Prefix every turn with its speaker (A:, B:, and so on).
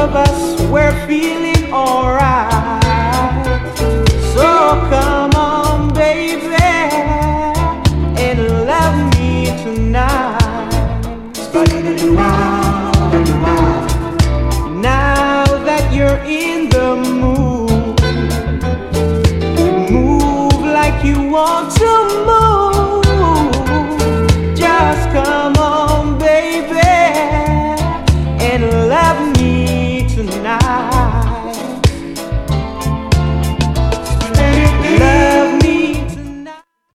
A: of us were feeling alright. So come on, baby, and love me tonight. Now that you're in